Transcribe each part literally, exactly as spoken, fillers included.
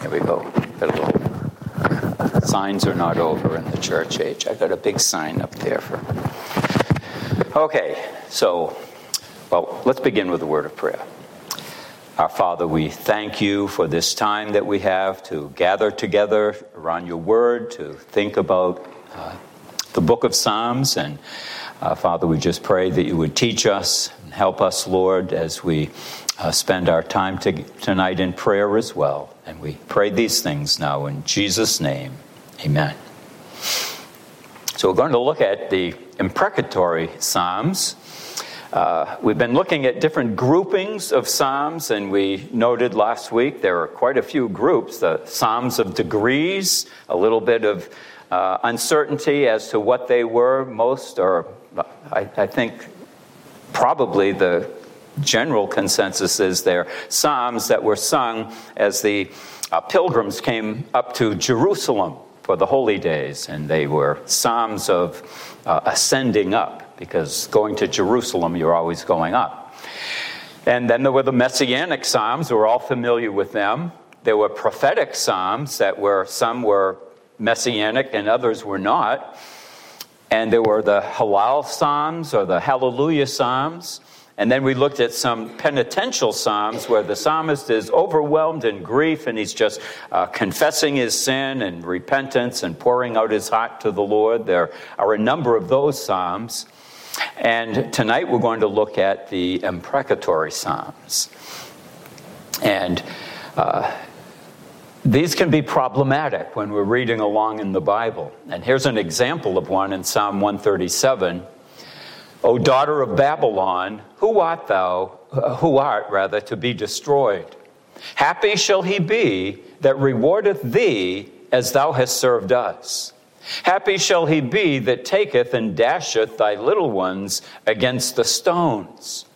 Here we go. Got a little, signs are not over in the church age. I got a big sign up there for. Okay, so, well, let's begin with a word of prayer. Our Father, we thank you for this time that we have to gather together around your word, to think about uh, the book of Psalms. And uh, Father, we just pray that you would teach us and help us, Lord, as we uh, spend our time to, tonight in prayer as well. And we pray these things now in Jesus' name. Amen. So we're going to look at the imprecatory Psalms. Uh, we've been looking at different groupings of Psalms, and we noted last week there are quite a few groups. The Psalms of degrees, a little bit of uh, uncertainty as to what they were. Most, or I, I think probably the general consensus is they're Psalms that were sung as the uh, pilgrims came up to Jerusalem for the holy days, and they were Psalms of uh, ascending up, because going to Jerusalem, you're always going up. And then there were the Messianic Psalms. We're all familiar with them. There were prophetic Psalms that were, some were Messianic and others were not. And there were the Hallel Psalms or the Hallelujah Psalms. And then we looked at some penitential Psalms where the psalmist is overwhelmed in grief and he's just uh, confessing his sin and repentance and pouring out his heart to the Lord. There are a number of those Psalms. And tonight we're going to look at the imprecatory Psalms. And uh, these can be problematic when we're reading along in the Bible. And here's an example of one in Psalm one thirty-seven. O daughter of Babylon, who art thou, uh, who art rather, to be destroyed? Happy shall he be that rewardeth thee as thou hast served us. Happy shall he be that taketh and dasheth thy little ones against the stones.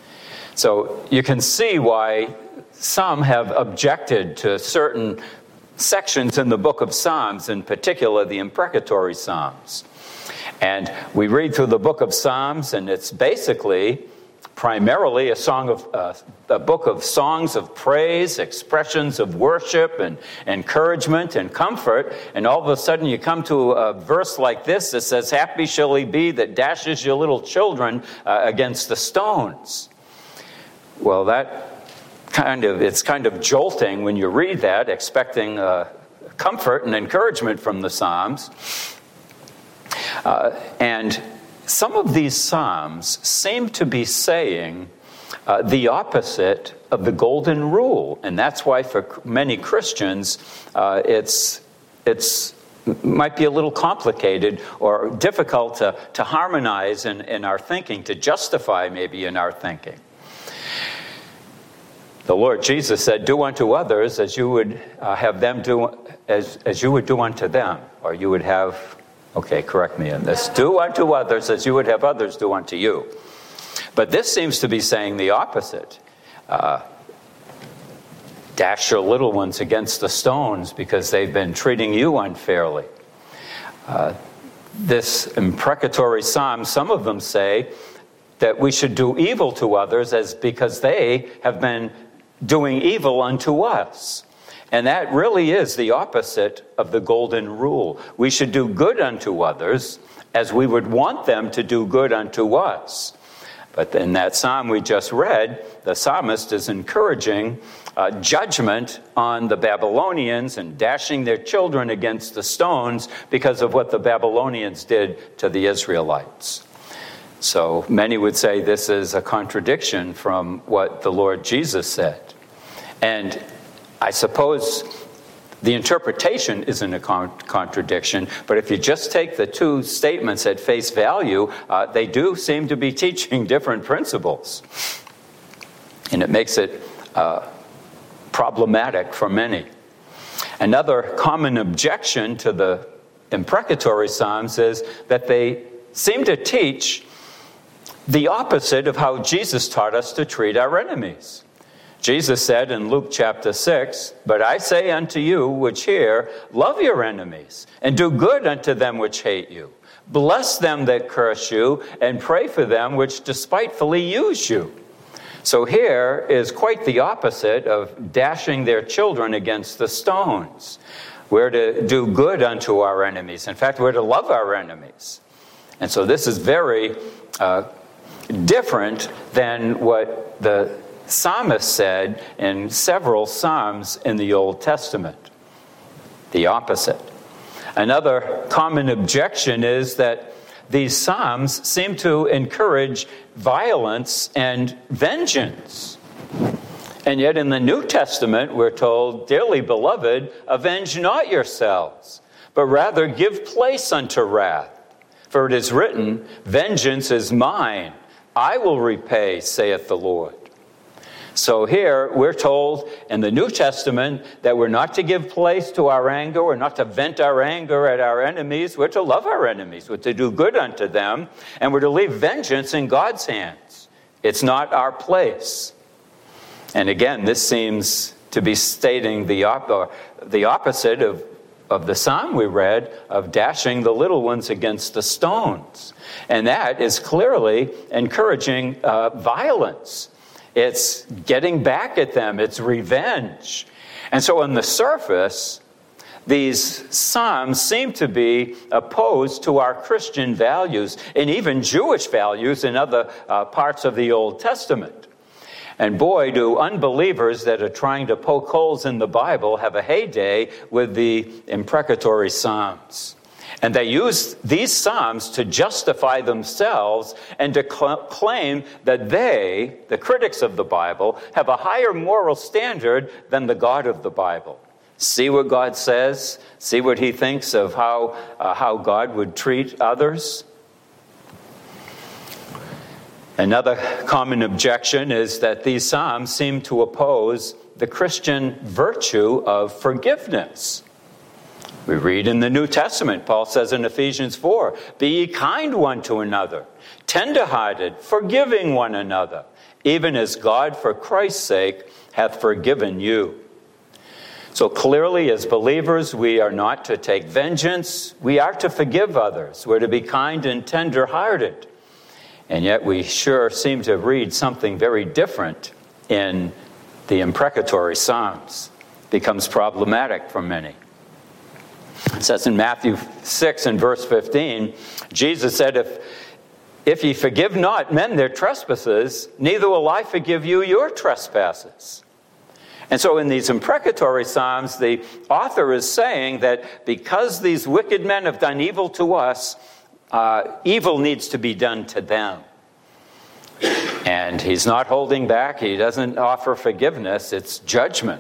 So you can see why some have objected to certain sections in the book of Psalms, in particular the imprecatory Psalms. And we read through the book of Psalms, and it's basically primarily a song of uh, a book of songs of praise, expressions of worship and encouragement and comfort. And all of a sudden you come to a verse like this that says, happy shall he be that dashes your little children uh, against the stones. Well, that kind of, it's kind of jolting when you read that, expecting uh, comfort and encouragement from the Psalms. Uh, and some of these Psalms seem to be saying uh, the opposite of the golden rule. And that's why for many Christians, uh, it's it's might be a little complicated or difficult to, to harmonize in, in our thinking, to justify maybe in our thinking. The Lord Jesus said, do unto others as you would uh, have them do, as, as you would do unto them, or you would have... Okay, correct me on this. Do unto others as you would have others do unto you. But this seems to be saying the opposite. Uh, dash your little ones against the stones because they've been treating you unfairly. Uh, this imprecatory psalm, some of them say that we should do evil to others as because they have been doing evil unto us. And that really is the opposite of the golden rule. We should do good unto others as we would want them to do good unto us. But in that psalm we just read, the psalmist is encouraging uh, judgment on the Babylonians and dashing their children against the stones because of what the Babylonians did to the Israelites. So many would say this is a contradiction from what the Lord Jesus said. And I suppose the interpretation isn't a con- contradiction, but if you just take the two statements at face value, uh, they do seem to be teaching different principles. And it makes it uh, problematic for many. Another common objection to the imprecatory Psalms is that they seem to teach the opposite of how Jesus taught us to treat our enemies. Jesus said in Luke chapter six, but I say unto you which hear, love your enemies, and do good unto them which hate you. Bless them that curse you, and pray for them which despitefully use you. So here is quite the opposite of dashing their children against the stones. We're to do good unto our enemies. In fact, we're to love our enemies. And so this is very uh, different than what the psalmist said in several psalms in the Old Testament. The opposite. Another common objection is that these psalms seem to encourage violence and vengeance. And yet in the New Testament, we're told, "Dearly beloved, avenge not yourselves, but rather give place unto wrath. For it is written, vengeance is mine, I will repay, saith the Lord." So here we're told in the New Testament that we're not to give place to our anger, we're not to vent our anger at our enemies, we're to love our enemies, we're to do good unto them, and we're to leave vengeance in God's hands. It's not our place. And again, this seems to be stating the, op- the opposite of, of the psalm we read of dashing the little ones against the stones. And that is clearly encouraging uh, violence. It's getting back at them. It's revenge. And so on the surface, these psalms seem to be opposed to our Christian values and even Jewish values in other uh, parts of the Old Testament. And boy, do unbelievers that are trying to poke holes in the Bible have a heyday with the imprecatory psalms. And they use these psalms to justify themselves and to cl- claim that they, the critics of the Bible, have a higher moral standard than the God of the Bible. See what God says? See what he thinks of how, uh, how God would treat others? Another common objection is that these psalms seem to oppose the Christian virtue of forgiveness. We read in the New Testament, Paul says in Ephesians four, "Be ye kind one to another, tender-hearted, forgiving one another, even as God for Christ's sake hath forgiven you." So clearly, as believers, we are not to take vengeance. We are to forgive others. We're to be kind and tender-hearted. And yet we sure seem to read something very different in the imprecatory Psalms. It becomes problematic for many. It says in Matthew six and verse fifteen, Jesus said, if, if ye forgive not men their trespasses, neither will I forgive you your trespasses. And so in these imprecatory psalms, the author is saying that because these wicked men have done evil to us, uh, evil needs to be done to them. And he's not holding back. He doesn't offer forgiveness. It's judgment.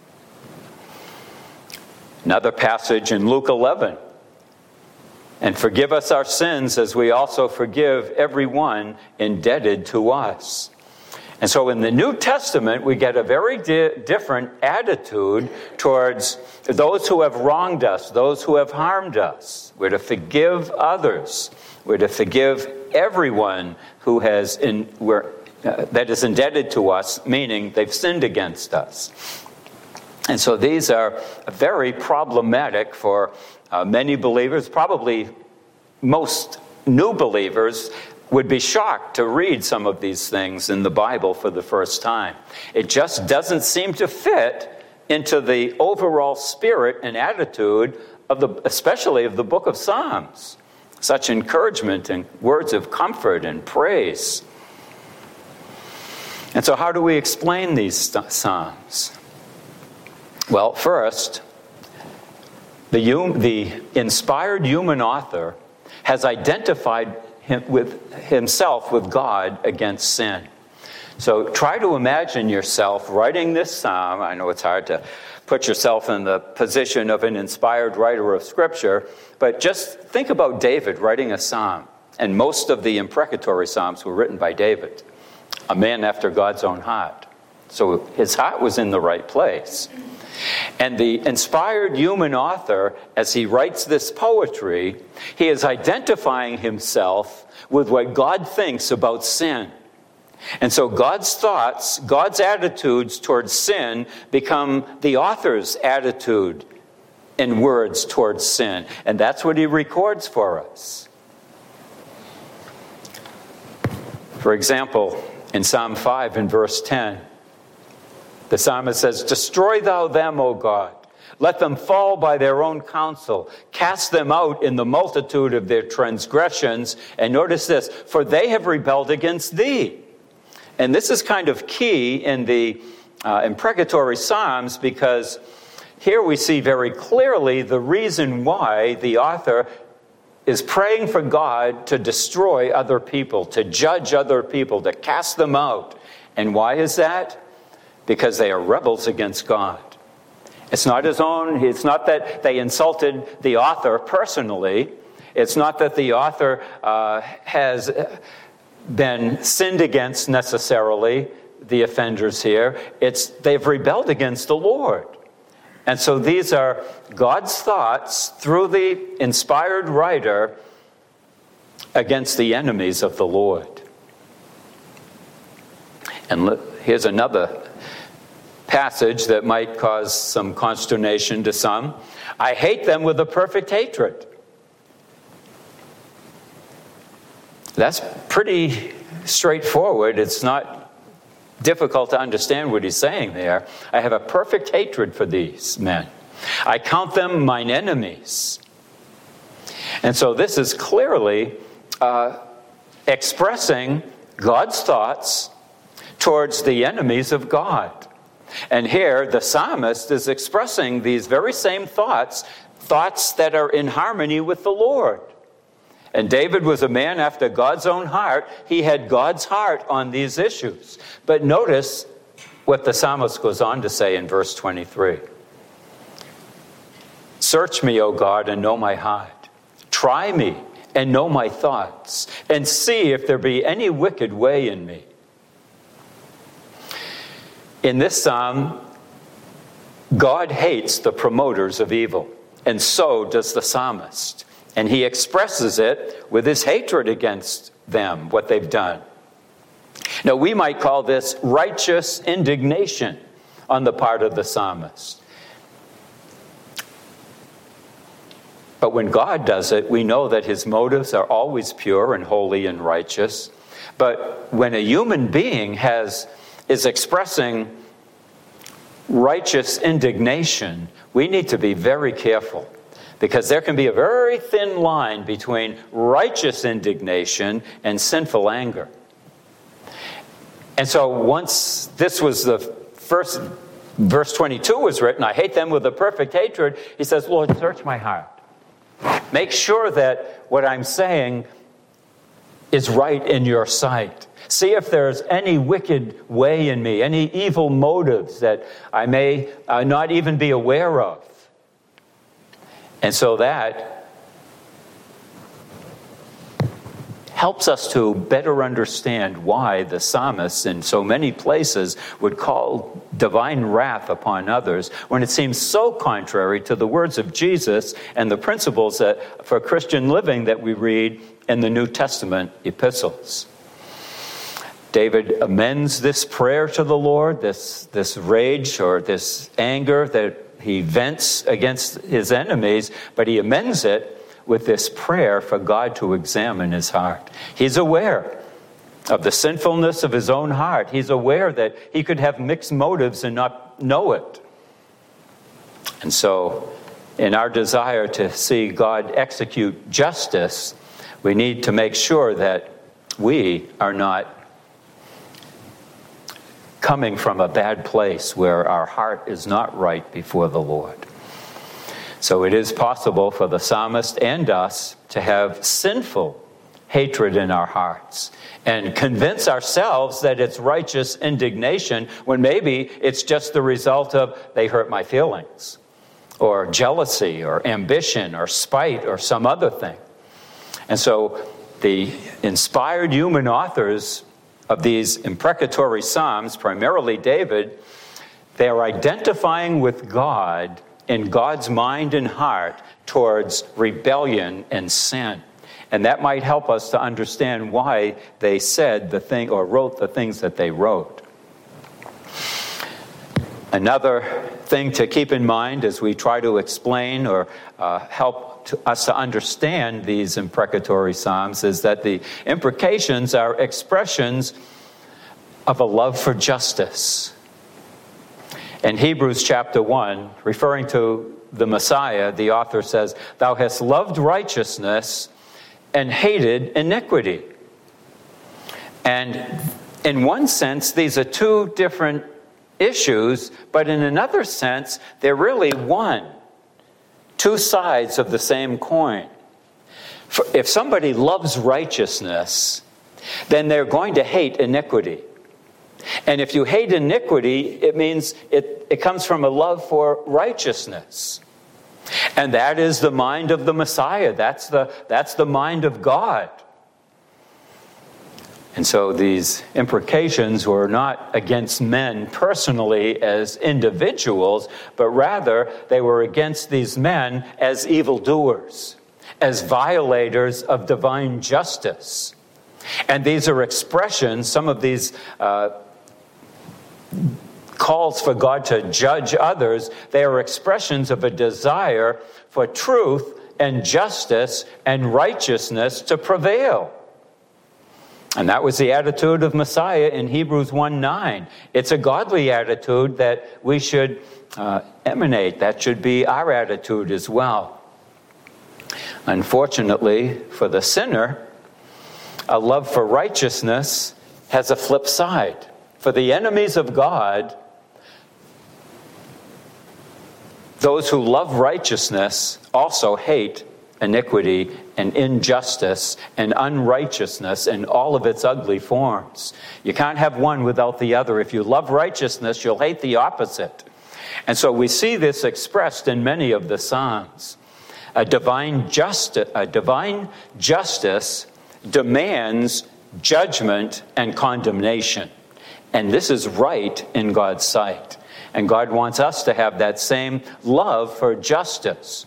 Another passage in Luke eleven. "And forgive us our sins as we also forgive everyone indebted to us." And so in the New Testament, we get a very di- different attitude towards those who have wronged us, those who have harmed us. We're to forgive others. We're to forgive everyone who has in, we're, uh, that is indebted to us, meaning they've sinned against us. And so these are very problematic for uh, many believers. Probably most new believers would be shocked to read some of these things in the Bible for the first time. It just doesn't seem to fit into the overall spirit and attitude of the, especially of the book of Psalms. Such encouragement and words of comfort and praise. And so how do we explain these Psalms? Well, first, the, the inspired human author has identified him with himself with God against sin. So try to imagine yourself writing this psalm. I know it's hard to put yourself in the position of an inspired writer of Scripture, but just think about David writing a psalm. And most of the imprecatory psalms were written by David, a man after God's own heart. So his heart was in the right place. And the inspired human author, as he writes this poetry, he is identifying himself with what God thinks about sin. And so God's thoughts, God's attitudes towards sin become the author's attitude and words towards sin. And that's what he records for us. For example, In Psalm five, in verse ten, the psalmist says, "Destroy thou them, O God. Let them fall by their own counsel. Cast them out in the multitude of their transgressions." And notice this, "For they have rebelled against thee." And this is kind of key in the uh, imprecatory Psalms, because here we see very clearly the reason why the author is praying for God to destroy other people, to judge other people, to cast them out. And why is that? Because they are rebels against God. It's not his own, it's not that they insulted the author personally. It's not that the author uh, has been sinned against necessarily, the offenders here. It's they've rebelled against the Lord. And so these are God's thoughts through the inspired writer against the enemies of the Lord. And look, here's another passage that might cause some consternation to some. "I hate them with a perfect hatred." That's pretty straightforward. It's not difficult to understand what he's saying there. I have a perfect hatred for these men. I count them mine enemies. And so this is clearly uh, expressing God's thoughts towards the enemies of God. And here the psalmist is expressing these very same thoughts, thoughts that are in harmony with the Lord. And David was a man after God's own heart. He had God's heart on these issues. But notice what the psalmist goes on to say in verse twenty-three. "Search me, O God, and know my heart. Try me and know my thoughts, and see if there be any wicked way in me." In this psalm, God hates the promoters of evil, and so does the psalmist. And he expresses it with his hatred against them, what they've done. Now, we might call this righteous indignation on the part of the psalmist. But when God does it, we know that his motives are always pure and holy and righteous. But when a human being has is expressing righteous indignation, we need to be very careful. Because there can be a very thin line between righteous indignation and sinful anger. And so once this was the first, verse twenty-two was written, "I hate them with a perfect hatred," he says, "Lord, search my heart. Make sure that what I'm saying is right in your sight. See if there's any wicked way in me, any evil motives that I may uh, not even be aware of." And so that helps us to better understand why the psalmist in so many places would call divine wrath upon others when it seems so contrary to the words of Jesus and the principles that, for Christian living that we read in the New Testament epistles. David amends this prayer to the Lord, this, this rage or this anger that he vents against his enemies, but he amends it with this prayer for God to examine his heart. He's aware of the sinfulness of his own heart. He's aware that he could have mixed motives and not know it. And so, in our desire to see God execute justice, we need to make sure that we are not coming from a bad place where our heart is not right before the Lord. So it is possible for the psalmist and us to have sinful hatred in our hearts and convince ourselves that it's righteous indignation when maybe it's just the result of they hurt my feelings, or jealousy, or ambition, or spite, or some other thing. And so the inspired human authors of these imprecatory psalms, primarily David, they are identifying with God in God's mind and heart towards rebellion and sin. And that might help us to understand why they said the thing or wrote the things that they wrote. Another thing to keep in mind as we try to explain or uh, help to us to understand these imprecatory psalms is that the imprecations are expressions of a love for justice. In Hebrews chapter one, referring to the Messiah, the author says, "Thou hast loved righteousness and hated iniquity." And in one sense, these are two different issues, but in another sense, they're really one. Two sides of the same coin. For if somebody loves righteousness, then they're going to hate iniquity. And if you hate iniquity, it means it, it comes from a love for righteousness. And that is the mind of the Messiah. That's the, that's the mind of God. And so these imprecations were not against men personally as individuals, but rather they were against these men as evildoers, as violators of divine justice. And these are expressions, some of these uh, calls for God to judge others, they are expressions of a desire for truth and justice and righteousness to prevail. And that was the attitude of Messiah in Hebrews one nine. It's a godly attitude that we should uh, emanate. That should be our attitude as well. Unfortunately, for the sinner, a love for righteousness has a flip side. For the enemies of God, those who love righteousness also hate iniquity and injustice and unrighteousness in all of its ugly forms. You can't have one without the other. If you love righteousness, you'll hate the opposite. And so we see this expressed in many of the Psalms. A divine justice, a divine justice demands judgment and condemnation. And this is right in God's sight. And God wants us to have that same love for justice.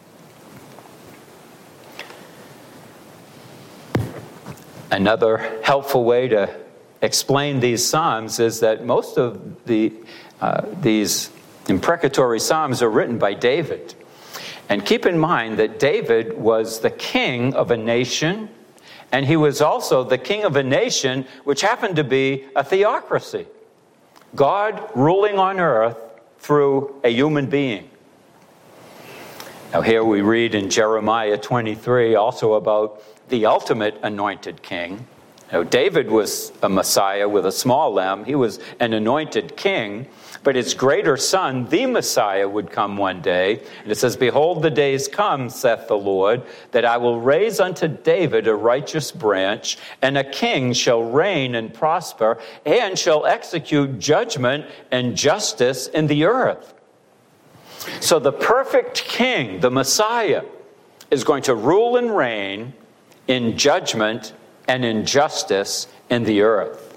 Another helpful way to explain these psalms is that most of the uh, these imprecatory psalms are written by David. And keep in mind that David was the king of a nation, and he was also the king of a nation which happened to be a theocracy. God ruling on earth through a human being. Now here we read in Jeremiah twenty-three also about the ultimate anointed king. Now, David was a Messiah with a small m. He was an anointed king, but his greater son, the Messiah, would come one day. And it says, "Behold, the days come, saith the Lord, that I will raise unto David a righteous branch, and a king shall reign and prosper, and shall execute judgment and justice in the earth." So the perfect king, the Messiah, is going to rule and reign in judgment and in justice in the earth.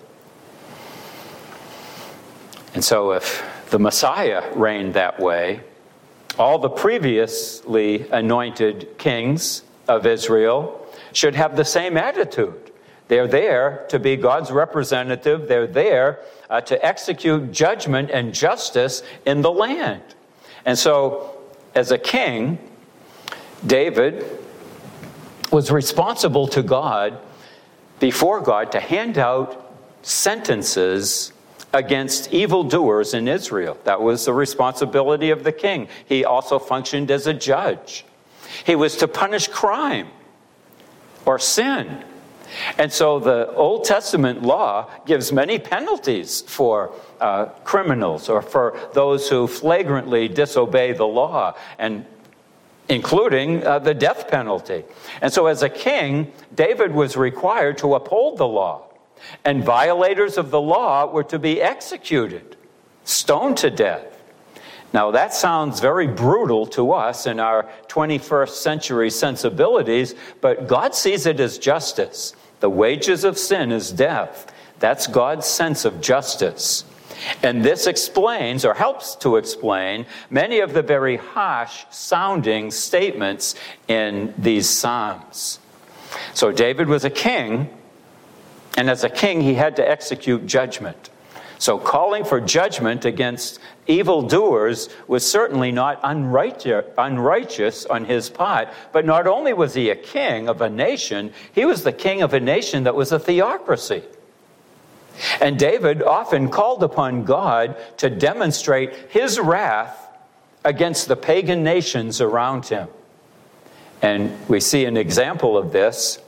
And so if the Messiah reigned that way, all the previously anointed kings of Israel should have the same attitude. They're there to be God's representative. They're there uh, to execute judgment and justice in the land. And so, as a king, David was responsible to God, before God, to hand out sentences against evildoers in Israel. That was the responsibility of the king. He also functioned as a judge. He was to punish crime or sin. And so the Old Testament law gives many penalties for uh, criminals or for those who flagrantly disobey the law, and including uh, the death penalty. And so as a king, David was required to uphold the law. And violators of the law were to be executed, stoned to death. Now that sounds very brutal to us in our twenty-first century sensibilities, but God sees it as justice. The wages of sin is death. That's God's sense of justice. And this explains, or helps to explain, many of the very harsh sounding statements in these Psalms. So David was a king, and as a king he had to execute judgment. So calling for judgment against evildoers was certainly not unrighteous on his part, but not only was he a king of a nation, he was the king of a nation that was a theocracy. And David often called upon God to demonstrate his wrath against the pagan nations around him. And we see an example of this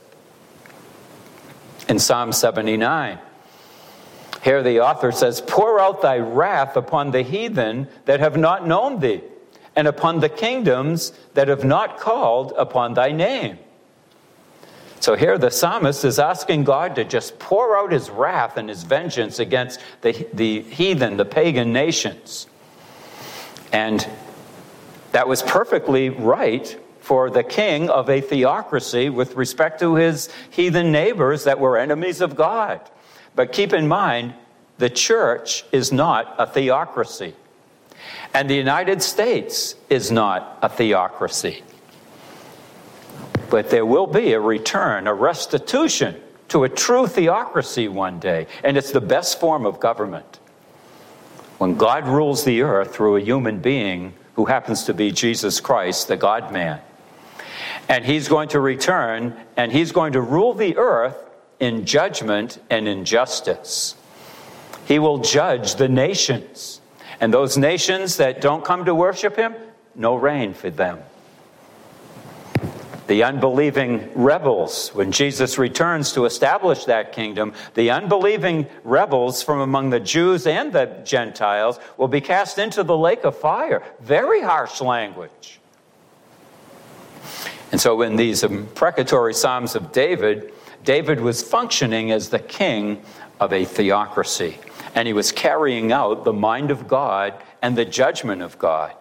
in Psalm seventy-nine. Here the author says, "Pour out thy wrath upon the heathen that have not known thee, and upon the kingdoms that have not called upon thy name." So here the psalmist is asking God to just pour out his wrath and his vengeance against the, the heathen, the pagan nations. And that was perfectly right for the king of a theocracy with respect to his heathen neighbors that were enemies of God. But keep in mind, the church is not a theocracy. And the United States is not a theocracy. But there will be a return, a restitution to a true theocracy one day. And it's the best form of government. When God rules the earth through a human being who happens to be Jesus Christ, the God-man. And he's going to return, and he's going to rule the earth in judgment and in justice. He will judge the nations. And those nations that don't come to worship him, no rain for them. The unbelieving rebels, when Jesus returns to establish that kingdom, the unbelieving rebels from among the Jews and the Gentiles will be cast into the lake of fire. Very harsh language. And so in these imprecatory Psalms of David, David was functioning as the king of a theocracy. And he was carrying out the mind of God and the judgment of God.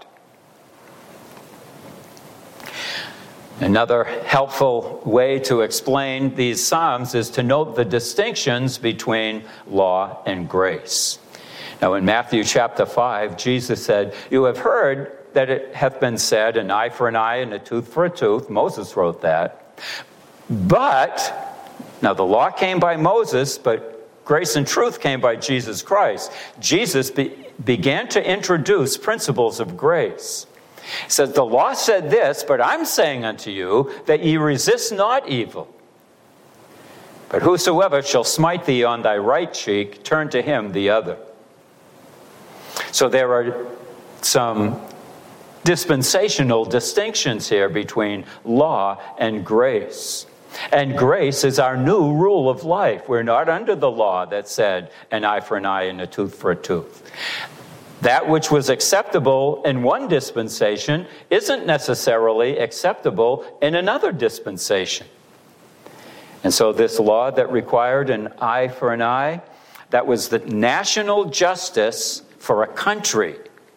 Another helpful way to explain these Psalms is to note the distinctions between law and grace. Now in Matthew chapter five, Jesus said, "You have heard that it hath been said, an eye for an eye and a tooth for a tooth." Moses wrote that. But, now the law came by Moses, but grace and truth came by Jesus Christ. Jesus be, began to introduce principles of grace. He says, "The law said this, but I'm saying unto you that ye resist not evil. But whosoever shall smite thee on thy right cheek, turn to him the other." So there are some dispensational distinctions here between law and grace. And grace is our new rule of life. We're not under the law that said an eye for an eye and a tooth for a tooth. That which was acceptable in one dispensation isn't necessarily acceptable in another dispensation. And so this law that required an eye for an eye, that was the national justice for a country.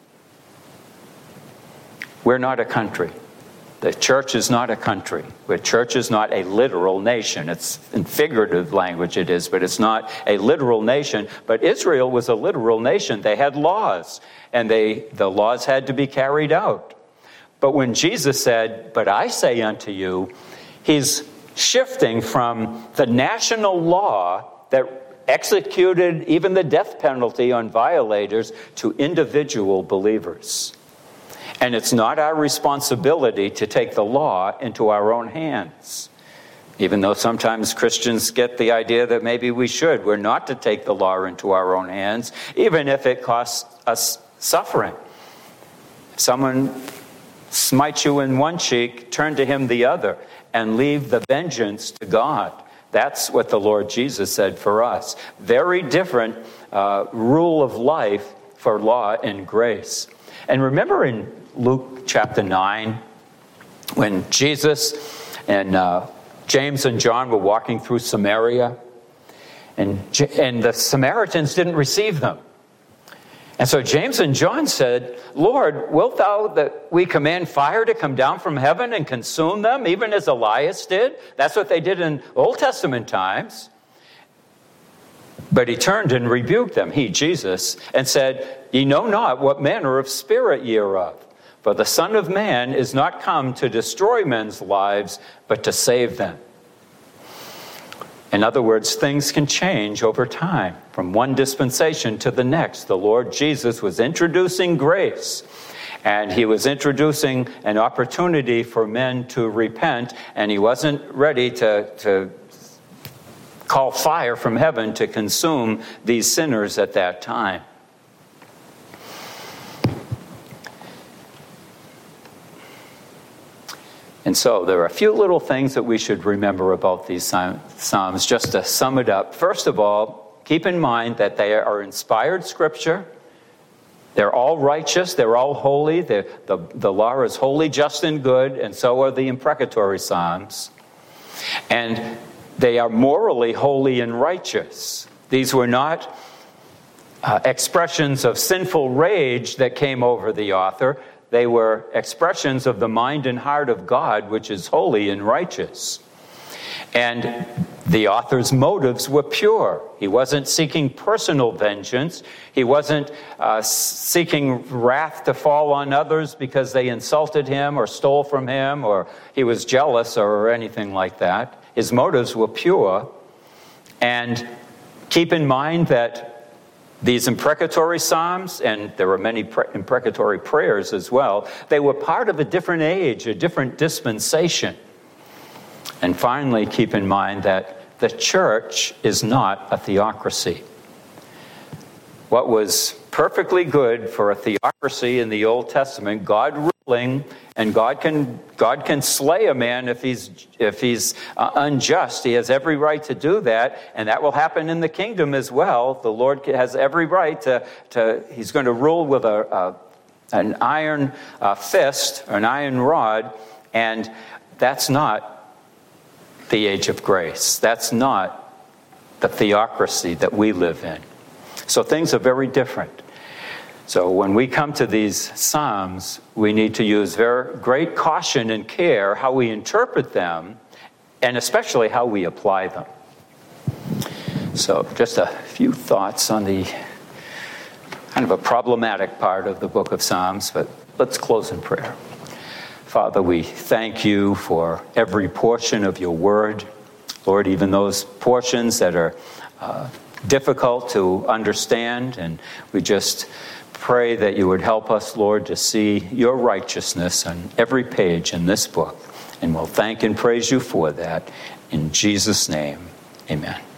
We're not a country. The church is not a country. The church is not a literal nation. It's in figurative language it is, but it's not a literal nation. But Israel was a literal nation. They had laws, and they the laws had to be carried out. But when Jesus said, "But I say unto you," he's shifting from the national law that executed even the death penalty on violators to individual believers. And it's not our responsibility to take the law into our own hands. Even though sometimes Christians get the idea that maybe we should. We're not to take the law into our own hands, even if it costs us suffering. If someone smites you in one cheek, turn to him the other, and leave the vengeance to God. That's what the Lord Jesus said for us. Very different uh, rule of life for law and grace. And remember in Luke chapter nine, when Jesus and uh, James and John were walking through Samaria, and, and the Samaritans didn't receive them. And so James and John said, "Lord, wilt thou that we command fire to come down from heaven and consume them, even as Elias did?" That's what they did in Old Testament times. But he turned and rebuked them, he, Jesus, and said, "Ye know not what manner of spirit ye are of. For the Son of Man is not come to destroy men's lives, but to save them." In other words, things can change over time, from one dispensation to the next. The Lord Jesus was introducing grace, and he was introducing an opportunity for men to repent, and he wasn't ready to, to call fire from heaven to consume these sinners at that time. And so there are a few little things that we should remember about these Psalms, just to sum it up. First of all, keep in mind that they are inspired scripture. They're all righteous. They're all holy. The, the, the law is holy, just, and good, and so are the imprecatory Psalms. And they are morally holy and righteous. These were not uh, expressions of sinful rage that came over the author. They were expressions of the mind and heart of God, which is holy and righteous. And the author's motives were pure. He wasn't seeking personal vengeance. He wasn't uh, seeking wrath to fall on others because they insulted him or stole from him or he was jealous or anything like that. His motives were pure. And keep in mind that these imprecatory Psalms, and there were many pre- imprecatory prayers as well, they were part of a different age, a different dispensation. And finally, keep in mind that the church is not a theocracy. What was perfectly good for a theocracy in the Old Testament, God ruling, and God can God can slay a man if he's if he's uh, unjust. He has every right to do that, and that will happen in the kingdom as well. The Lord has every right to to He's going to rule with a, a an iron uh, fist, an iron rod, and that's not the age of grace. That's not the theocracy that we live in. So things are very different. So when we come to these Psalms, we need to use very great caution and care how we interpret them, and especially how we apply them. So just a few thoughts on the kind of a problematic part of the book of Psalms, but let's close in prayer. Father, we thank you for every portion of your word. Lord, even those portions that are uh, difficult to understand, and we just pray that you would help us, Lord, to see your righteousness on every page in this book. And we'll thank and praise you for that. In Jesus' name, amen.